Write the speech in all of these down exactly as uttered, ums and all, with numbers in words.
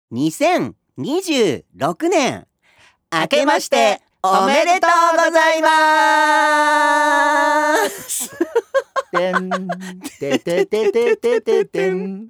にせんにじゅうろくねん明けましておめでとうございますてんてててててててん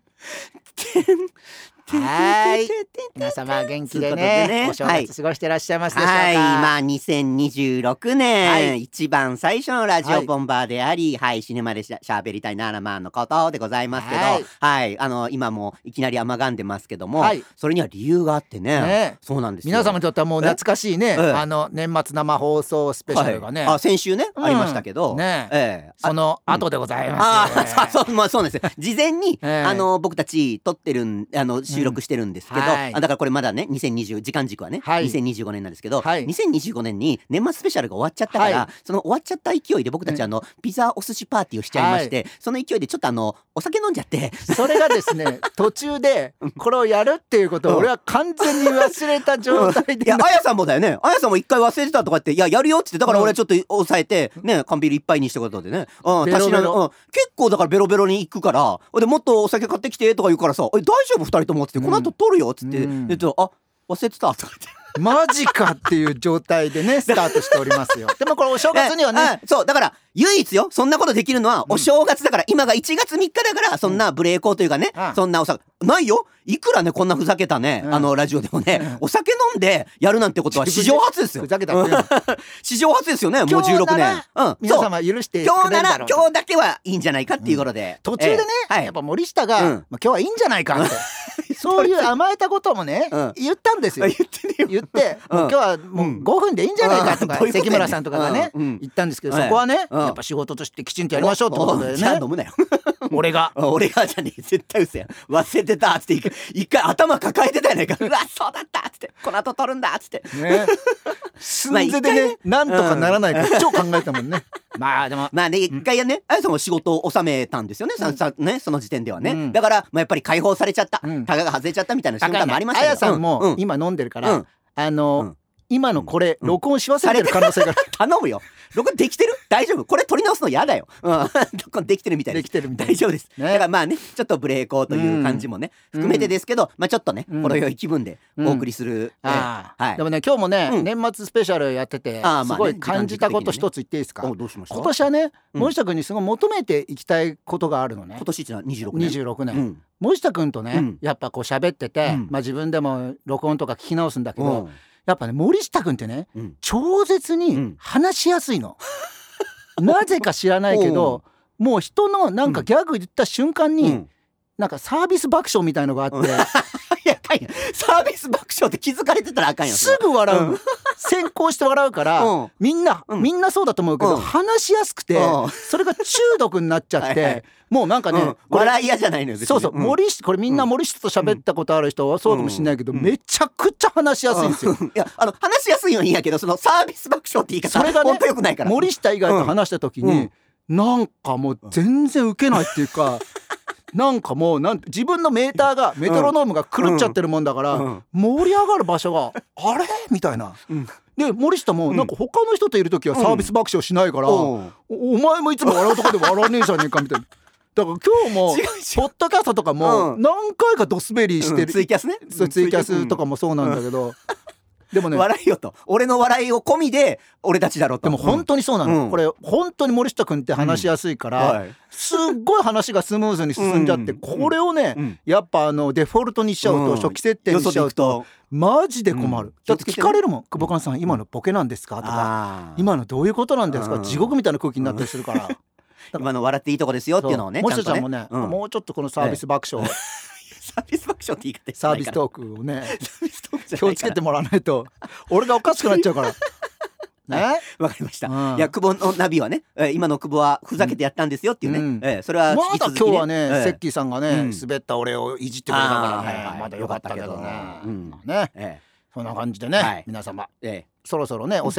はい、皆様元気で ね, ねお正月過ごしてらっしゃいますでしょうか。 はい、まあにせんにじゅうろくねん、はい、一番最初のラジオボンバーであり、はい、はい、シネマでしゃべりたいななまんのことでございますけど、はい、はい、あの今もいきなり甘がんでますけども、はい、それには理由があってね、ね、そうなんですよ。 皆様にとってはもう懐かしいね、あの年末生放送スペシャルがね、 はい、あ先週ね、うん、ありましたけど、 ね、えー、その後でございます、ね、 うん、あそう、まあ、そうなんですよ。事前に、えー、あの僕たち撮ってるんあの収録してるんですけど、うん、はい、だからこれまだねにせんにじゅう時間軸はね、はい、にせんにじゅうごねんなんですけど、はい、にせんにじゅうごねんに年末スペシャルが終わっちゃったから、はい、その終わっちゃった勢いで僕たちあの、うん、ピザお寿司パーティーをしちゃいまして、はい、その勢いでちょっとあのお酒飲んじゃってそれがですね途中でこれをやるっていうことを俺は完全に忘れた状態で、うん、 いやあやさんもだよね。あやさんも一回忘れてたとかって、いややるよって言って、だから俺はちょっと抑えてね、缶ビールいっぱいにしたことでね、うん、ベロベロ、うん、結構だからベロベロに行くから、でもっとお酒買ってきてとか言うからさ、え大丈夫ふたりともっつって、この後撮るよっつって、うん、であ忘れてたとか言ってマジかっていう状態でねスタートしておりますよ。でもこれお正月にはね、 そうだから唯一よ、そんなことできるのはお正月だから、うん、今がいちがつみっかだから、そんなブレーコーというかね、うん、そんなお酒ないよ。いくらねこんなふざけたね、うん、あのラジオでもね、うん、お酒飲んでやるなんてことは史上初ですよ。 ふざけたって史上初ですよね。もうじゅうろくねん、うん、 皆様許してくれるだろう。 今日なら今日だけはいいんじゃないかっていうことで、 うん、途中でね、えーはい、やっぱ森下が、うん、まあ、今日はいいんじゃないかってそういう甘えたこともね、うん、言ったんですよ。言ってねよ言って、うん、もう今日はもうごふんでいいんじゃないかとか、うん、関村さんとかがね、うん、言ったんですけど、そこはね、うん、やっぱ仕事としてきちんとやりましょうってことでね。 じゃあ飲むなよ俺が俺がじゃねえ、絶対嘘やん。忘れてたっつって一回頭抱えてたやないかうわそうだったっつって、この後取るんだっつってね寸前でね、なんとかならないか超考えたもんねまあでもまあね、一回やね、あやさんも仕事を収めたんですよね、うん、さねその時点ではね、うん、だからまあやっぱり解放されちゃった、うん、タガが外れちゃったみたいな瞬間もありましたけど、 あやさんも今飲んでるから、うん、あの、うん、今のこれ、うん、録音し忘れてる可能性が頼むよ。録音できてる？大丈夫？これ撮り直すの嫌だよ、うん、録音できてるみたいです。 できてるみたい大丈夫です、ね、だからまあねちょっとブレーコーという感じもね、うん、含めてですけど、まあちょっとね、うん、程よい気分でお送りする、 うんあはい、でもね今日もね、うん、年末スペシャルやっててすごい感じたこと一つ言っていいですか？ ね、どうしました？ 今年はね、うん、森下君にすごい求めていきたいことがあるのね。 今年ってのはにじゅうろくねん、 にじゅうろくねん、うん、森下君とね、うん、やっぱこう喋ってて、うんまあ、自分でも録音とか聞き直すんだけど、うんやっぱね森下くんってね、うん、超絶に話しやすいの、うん、なぜか知らないけどもう人のなんかギャグ言った瞬間に、うん、なんかサービス爆笑みたいのがあって、うん、いやサービス爆笑って気づかれてたらあかんよ。 すぐ笑う、うん、先行して笑うから、うん、みんな、うん、みんなそうだと思うけど、うん、話しやすくて、うん、それが中毒になっちゃってはい、はい、もうなんかね、うん、 笑い屋じゃないのよ。 そうそう、うん、森下これみんな森下と喋ったことある人はそうかもしれないけど、うん、めちゃくちゃ話しやすいんですよ、うん、いやあの話しやすいのはいいんやけど、そのサービス爆笑って言い方それがね本当良くないから。 森下以外と話した時に、うん、なんかもう全然ウケないっていうかなんかもうなん自分のメーターがメトロノームが狂っちゃってるもんだから、うんうん、盛り上がる場所があれみたいな、うんで森下もなんか他の人といる時はサービス爆笑しないから、うん、お, お前もいつも笑うとこで笑わねえじゃねえかみたいなだから今日もポッドキャストとかも何回かドスベリーしてる、うん、 ツイキャスね、 ツイキャスとかもそうなんだけど、うん、でもね笑いよと、俺の笑いを込みで俺たちだろうと。 でも本当にそうなの、うん、これ本当に森下君って話しやすいから、うんはい、すっごい話がスムーズに進んじゃって、うん、これをね、うん、やっぱあのデフォルトにしちゃうと、うん、初期設定にしちゃうとマジで困る、うん、だって聞かれるもん、久保勘さん今のボケなんですかとか、今のどういうことなんですか、地獄みたいな空気になったりするから今の笑っていいとこですよっていうのをね、 森下ちゃんもね、うん、もうちょっとこのサービス爆笑、 サービス爆笑って言い方サービストークをね気をつけてもらわないと俺がおかしくなっちゃうからね、 わかりました、うん、いや久保のナビはね、えー、今の久保はふざけてやったんですよっていうね、うんえー、それは引き続き、ね、 まだ今日はね、えー、セッキーさんがね、うん、滑った俺をいじってくれたからね、はいはい、まだよかったけどね、うん、ね、えー、そんな感じでね、はい、皆様、えー、そろそろねおせち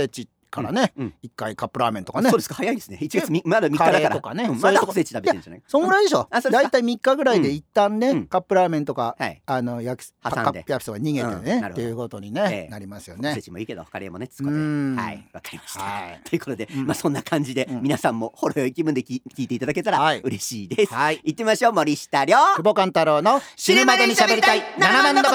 からね、うんうん、いっかいカップラーメンとかね。 そうですか、早いですね。いちがつみまだみっかだからカレーとかね、 うん、まだおせち食べてるんじゃない。 そんぐらいでしょ。だいたいみっかぐらいで一旦ね、うん、カップラーメンとか、はい、あの焼きカップ焼きそば逃げてね、うん、っていうことに、ねえー、なりますよね。 おせちもいいけどカレーもね使って、はい、わかりました、はい、ということで、うん、まあそんな感じで、うん、皆さんもほろ酔い気分で聞いていただけたら嬉しいです。はい、行ってみましょう。森下涼、 久保勘太郎の死ぬまでに喋りたいななまんのこと。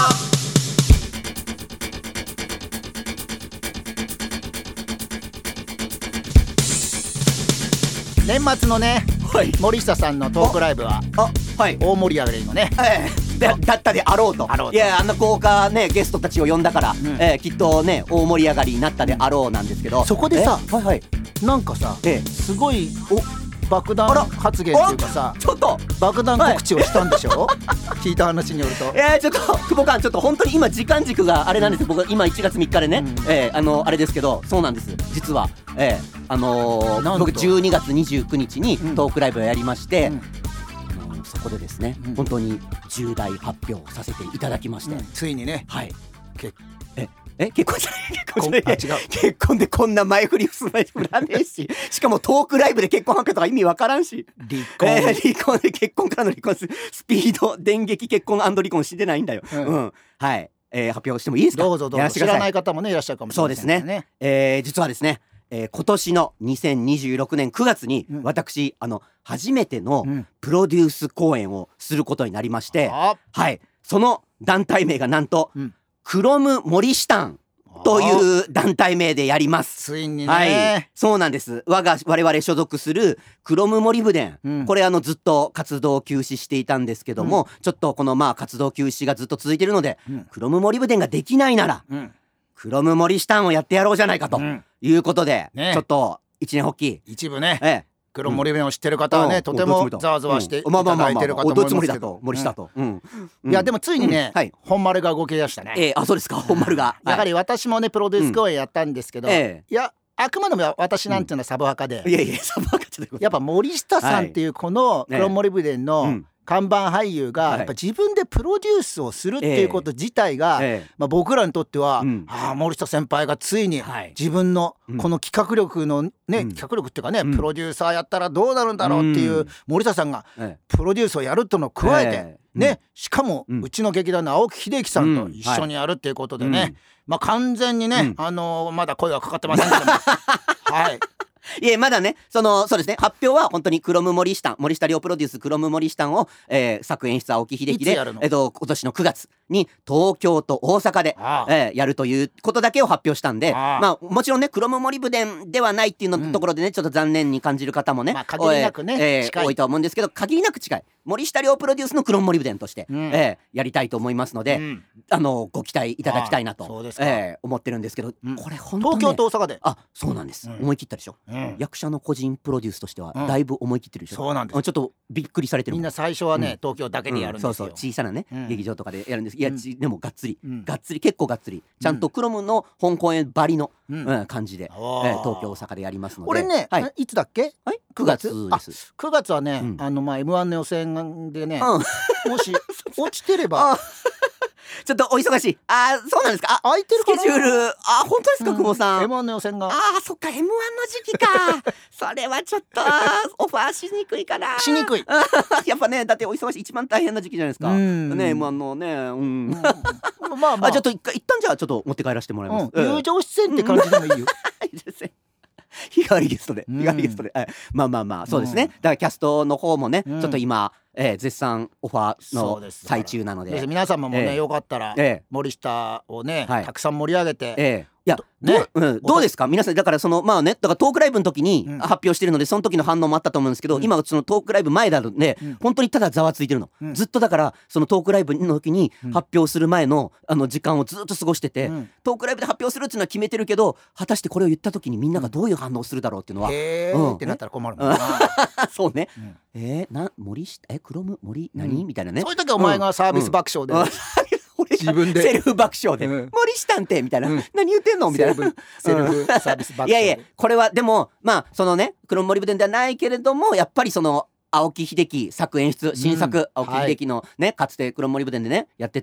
年末のね、はい、森下さんのトークライブは大盛り上がりのね、 ええ、だ, だったであろうと。あろうといや、あんな豪華ねゲストたちを呼んだから、うん、えー、きっとね大盛り上がりになったであろうなんですけど、 そこでさ、はいはい、なんかさ、ええ、すごいお爆弾発言っていうかさ、 ちょっと爆弾告知をしたんでしょ、はい、聞いた話によると。 えー、ちょっと久保勘、ちょっと本当に今時間軸があれなんですよ。僕今いちがつみっかでね、うん、えー、あのあれですけど、そうなんです実は、えー、あのー、僕じゅうにがつにじゅうくにちにトークライブをやりまして、うん、あのー、そこでですね、うん、本当に重大発表させていただきまして、うん、 ついにね、 はい、 けええ結婚じゃない結婚じゃない結婚でこんな前振り振らねえししかもトークライブで結婚発表とか意味わからんし、 離婚、 えー、離婚で結婚からの離婚するスピード電撃結婚&離婚してないんだよ、うんうん、はい、えー、発表してもいいですか。 どうぞどうぞ。知らない方もねいらっしゃるかもしれないですね。 そうですね、えー、実はですね、えー、今年のにせんにじゅうろくねんくがつに、うん、私あの初めてのプロデュース公演をすることになりまして、うん、はい、その団体名がなんと、うん、クロム森シタンという団体名でやります。 ついにね、 はい、そうなんです。我が我々所属するクロムモリブデン、うん、これあのずっと活動休止していたんですけども、うん、ちょっとこのまあ活動休止がずっと続いているので、うん、クロムモリブデンができないなら、うん、クロムモリシタンをやってやろうじゃないかということで、うんね、ちょっと一年発起一部ね、ええ、クロムモリブデンを知ってる方はね、うん、とてもざわざわしていただいてるかと思いますけど、 森下と、うんうん、 いやでもついにね、うん、はい、本丸が動き出したね。 えー、あ、そうですか、本丸がやはり私もねプロデュース公演やったんですけど、うん、えー、いやあくまでも私なんていうのはサブアカで、 うん、いやいやサブアカってやっぱ森下さんっていうこのクロムモリブデンの、はいね、看板俳優がやっぱ自分でプロデュースをするっていうこと自体が、ええまあ、僕らにとっては、うん、あ森下先輩がついに自分のこの企画力のね、うん、企画力っていうかね、うん、プロデューサーやったらどうなるんだろうっていう森下さんがプロデュースをやるとの加えて、ええね、うん、しかもうちの劇団の青木秀樹さんと一緒にやるっていうことでね、うんはい、まあ完全にね、うん、あのー、まだ声はかかってませんけどもはいいやまだね、そのそうですね、発表は本当にクロム森下森下涼プロデュースクロム森下を、えー、作演出青木秀樹で、えー、と今年のくがつに東京と大阪でああ、えー、やるということだけを発表したんで、ああ、まあもちろんねクロムモリブデンではないっていうの、うん、ところでねちょっと残念に感じる方もね、 まあ、限りなくね、 えー、多いと思うんですけど、限りなく近い森下涼プロデュースのクロムモリブデンとして、うん、えー、やりたいと思いますので、うん、あのご期待いただきたいなと、えー、思ってるんですけど、うん、これ本当に、ね、 東京と大阪で、 あ、そうなんです、うん、思い切ったでしょ、うん、役者の個人プロデュースとしてはだいぶ思い切ってるでしょ、 そうなんです。 ちょっとびっくりされてる。 みんな最初はね、うん、東京だけでやるんですよ、うん、 そうそう小さなね、うん、劇場とかでやるんです。いや、うん、でもがっつり、うん、がっつり結構がっつりちゃんとクロムの本公演ばりの、うんうん、感じで、えー、東京大阪でやりますので、 俺ね、はい、いつだっけ、 はい、くがつです。 くがつはね、うん、あのまあ エムワン の予選でね、うん、もし落ちてればちょっとお忙しい。あー、そうなんですか。あ、 空いてるかな、 スケジュール。あ、本当ですか、久保さん。 エムワン の予選が。 あー、そっか、エムワン の時期かそれはちょっとオファーしにくいかな。 しにくいやっぱね、だってお忙しい、一番大変な時期じゃないですかね、エムワン のね、うん、まあまあ、あ、ちょっと一回一旦じゃあちょっと持って帰らせてもらいます、 うん、友情出演って感じでもいいよいいですね日替わりゲストで、日替わりゲストで、まあまあまあ、そうですね、だからキャストの方もね、ちょっと今、えー、絶賛オファーの最中なので、 皆様もね、えー、よかったら、えー、森下をね、はい、たくさん盛り上げて、 えーいやね、ど, うん、どうですか皆さん。だからそのまあね、だからトークライブの時に発表してるので、その時の反応もあったと思うんですけど、うん、今そのトークライブ前なので、うん、本当にただざわついてるの、うん、ずっとだからそのトークライブの時に発表する前のあの時間をずっと過ごしてて、うん、トークライブで発表するっていうのは決めてるけど、果たしてこれを言った時にみんながどういう反応をするだろうっていうのは、 へー、うん、ってなったら困るもんなそうね、うん、えー、な森下えクロム森何、うん、みたいなね。 そういう時はお前がサービス爆笑で、うんうん自分でセルフ爆笑で、うん、森下んてみたいな、うん、何言ってんのみたいなセルフ、 セルフサービス爆笑で、 いやいや、これはでもまあそのねクロムモリブデンではないけれども、やっぱりその青木秀樹作演出新作、うん、青木秀樹のね、はい、かつてクロムモリブデンでねやってた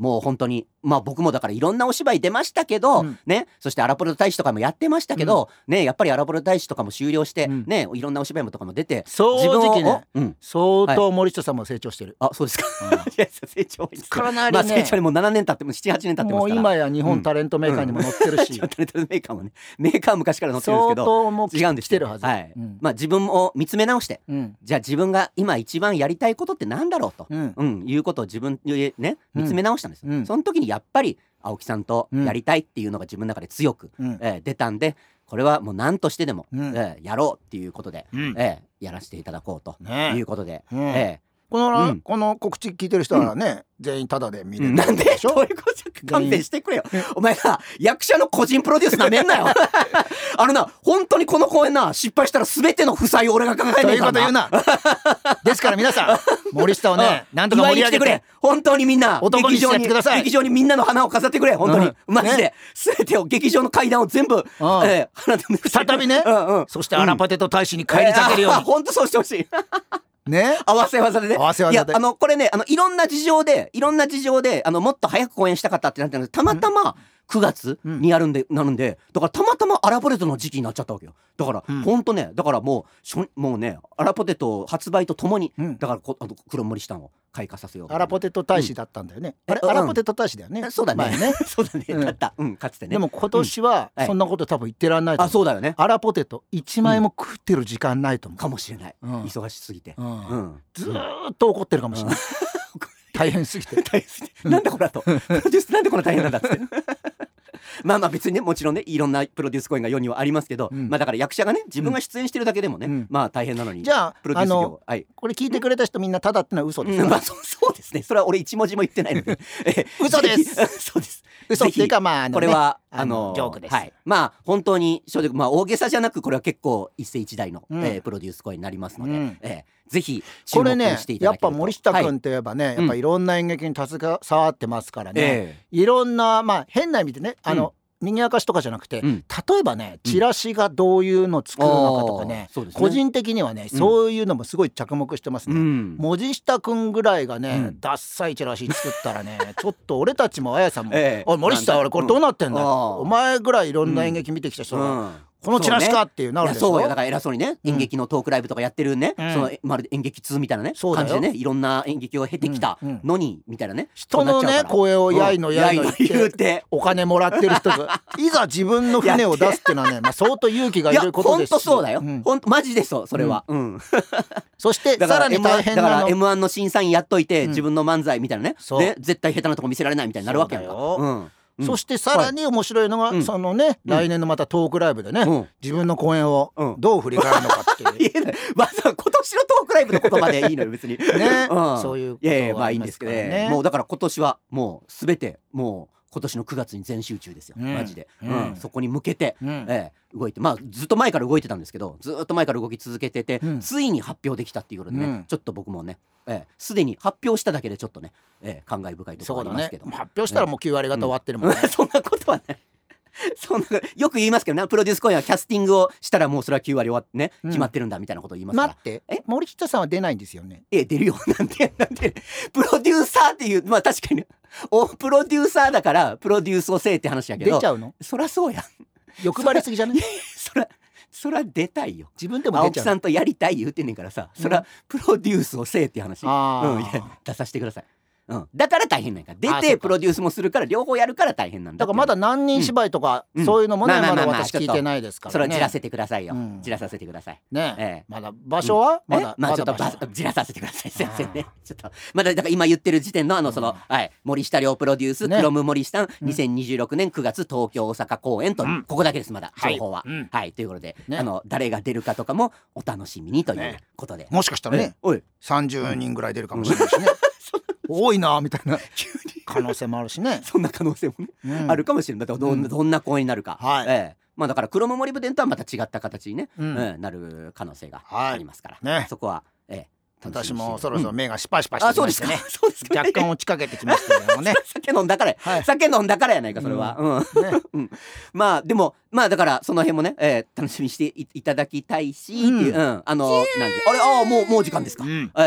もう本当にまあ僕もだからいろんなお芝居出ましたけど、うん、ね、そしてアラポロ大使とかもやってましたけど、うん、ね、やっぱりアラポロ大使とかも終了して、うん、ね、いろんなお芝居もとかも出て、 正直ね、うん、相当森下さんも成長してる、 はい、あ、そうですか、うん、いや成長ですかなりね、 まあ、成長にもうななねん経ってもななはちねん経ってますから、 もう今や日本タレントメーカーにも載ってるし、 うんうん、タレントメーカーもね、メーカーは昔から載ってるんですけど、 相当もう違うんです来てるはず、 はい、うん、まあ自分を見つめ直して、うん、じゃあ自分が今一番やりたいことってなんだろうと、うんうん、いうことを自分でね見つめ直したんです、うん、その時にやっぱり青木さんとやりたいっていうのが自分の中で強く、うん、えー、出たんで、これはもう何としてでも、うん、えー、やろうっていうことで、うん、えー、やらせていただこうということで、ね、えーこの、うん、この告知聞いてる人はね、うん、全員タダで見れるなんでしょ、そういうこと勘弁してくれよお前さ、役者の個人プロデュースなめんなよあのな、本当にこの公演な、失敗したら全ての負債を俺が抱えねえからな。 そういうこと言うなですから皆さん森下をね、なんとか盛り上げてくれ、 本当にみんな男にしてやってください。 劇場にみんなの花を飾ってくれ、本当に、うん、マジで、ね、全てを劇場の階段を全部、うん、 えー、再びね、うんうん、そしてアラパテと大使に返り咲けるように、えー、 本当そうしてほしいね、合わせ技でね、 合わせ技で、 いや、あのこれね、あのいろんな事情でいろんな事情であのもっと早く公演したかったってなってるんですけど、たまたまくがつにやるんで、うん、なるんで、だからたまたまアラポテトの時期になっちゃったわけよ。だから、うん、ほんとね、だからもうしょもうね、アラポテト発売とともに、うん、だからこあの黒森下を開花させよう。 アラポテト大使だったんだよね、うん、あれ、うん、アラポテト大使だよね、 そうだね、 ねそうだね、だった、うん、かつてね。 でも今年はそんなこと多分言ってらんないと思う、 あ、そうだよね。 アラポテトいちまいも食ってる時間ないと思う、 かもしれない、うん、忙しすぎて、うんうん、ずーっと怒ってるかもしれない、うん、大変すぎて大変すぎてなんだこれだとプロデュースなんでこんな大変なんだっつってまあまあ別にね、もちろんね、いろんなプロデュース公演が世にはありますけど、うん、まあだから役者がね、自分が出演してるだけでもね、うん、まあ大変なのに、 じゃあプロデュース業、 はい、これ聞いてくれた人みんなただってのは嘘ですか、 うん、まあそ、そうですね、それは俺一文字も言ってないのでえ嘘ですそうです、 嘘っていうか、まあ、あのね、 これはあのジョークです、 はい、まあ本当に正直、まあ大げさじゃなく、これは結構一世一代の、うん、えー、プロデュース公演になりますので、うん、えーぜひ注目していただけると。これね、やっぱ森下君といえばね、はい、やっぱいろんな演劇に携わってますからね、えー、いろんな、まあ変な意味でね、あの、うん、賑やかしとかじゃなくて、うん、例えばね、チラシがどういうのを作るのかとかね、うん、個人的にはね、そういうのもすごい着目してますね、うん、森下くんぐらいがね、うん、ダッサいチラシ作ったらねちょっと俺たちもあやさんも、ええ、おい森下、俺これどうなってんだよ、うん、お前ぐらいいろんな演劇見てきた人が、うん、このチラシかっていうなるでしょ。そうよ、だから偉そうにね、演劇のトークライブとかやってるね、うん、そのまるで演劇通みたいなね感じでね、いろんな演劇を経てきたのに、うん、みたいなね、 人のね声をやいのやいの言ってお金もらってる人がいざ自分の船を出すっていうのはね、まあ相当勇気がいることですし、 いやほんとそうだよ、うん、ほんとマジでそう、それは、うんうん、 そしてさらに大変なの、 だから エムワン の審査員やっといて、うん、自分の漫才みたいなね、で絶対下手なとこ見せられないみたいになるわけやんか。 うん、そしてさらに面白いのが、はい、そのね、うん、来年のまたトークライブでね、うん、自分の公演をどう振り返るのかっていう、 うん、いやまずは今年のトークライブの言葉でいいのよ別にね、うん、そういうことはありますからね。いやいやまあいいんですけどね、 もうだから今年はもうすべてもう今年のくがつに全集中ですよ、うん、マジで、うんうん、そこに向けて、うんえー、動いて、まあずっと前から動いてたんですけど、ずっと前から動き続けてて、うん、ついに発表できたっていうことでね、うん、ちょっと僕もねすで、えー、に発表しただけでちょっとね、えー、感慨深いところありますけど、 ね、発表したらもうきゅうわりがた終わってるもんね、 うん、そんなことはないそんなよく言いますけどね、プロデュース公演はキャスティングをしたらもうそれはきゅうわり終わってね、うん、決まってるんだみたいなことを言いますから。 待って、え森下さんは出ないんですよね。 え出るよなんてなんてプロデューサーっていう、まあ確かにおプロデューサーだからプロデュースをせえって話やけど、 出ちゃうの？ そりゃそうやん、 欲張りすぎじゃない？ そりゃそりゃ出たいよ、 自分でも出ちゃう。 青木さんとやりたい言うてんねんからさ、そりゃプロデュースをせえっていう話、うん、いや出させてください。うん、だから大変なんか、出てプロデュースもするから両方やるから大変なんだ。 だからまだ何人芝居とか、うん、そういうのもね、まだ私聞いてないですからね。 それはじらせてくださいよ、うん、じらさせてくださいね、ええ、まだ場所は、うん、まだまあちょっとじらさせてください先生ねちょっとまだだから今言ってる時点のあのその、うんはい、森下亮プロデュース、ね、クロム森下にせんにじゅうろくねんくがつ東京大阪公演と、うん、ここだけですまだ情報は、はい、うんはい、ということで、ね、あの誰が出るかとかもお楽しみにということで、ね、 もしかしたらね、おいさんじゅうにんぐらい出るかもしれないしね、うん、多いなみたいな可能性もあるしねそんな可能性もね、うん、あるかもしれない。だからどん、うん、どんな公演になるか、はい、ええ、まあだから黒森部伝とはまた違った形にね、うんうん、なる可能性がありますから、はいね、そこは、ええ、 私もそろそろ目がシパシパしてきましてね、うん、若干落ちかけてきましたけどもね酒飲んだから、はい、酒飲んだからやないかそれは、うんうんねうん、まあでもまあだからその辺もね、えー、楽しみにして い, いただきたいし、うんっていう、うん、あのなんであれああもうもう時間ですか、うん、ええ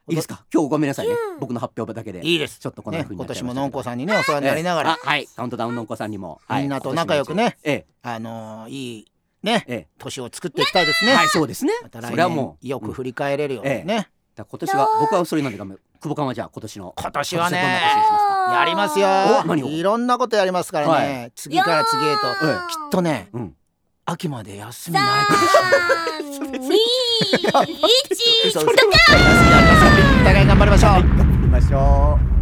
いいですか。今日ごめんなさいね、僕の発表だけで。 いいです。 ちょっとこんな風に今年ものんこさんにねお世話になりながら、 はい、カウントダウンのんこさんにもみんなと仲良くね、あのいいね年を作っていきたいですね。 はい、そうですね。 また来年よく振り返れるようにね。 今年は僕はそれなんで、久保君はじゃあ今年の今年はねやりますよ。いろんなことやりますからね。次から次へときっとね、秋まで休みないかもしれない。にいちお互い頑張りましょう。 頑張りましょう。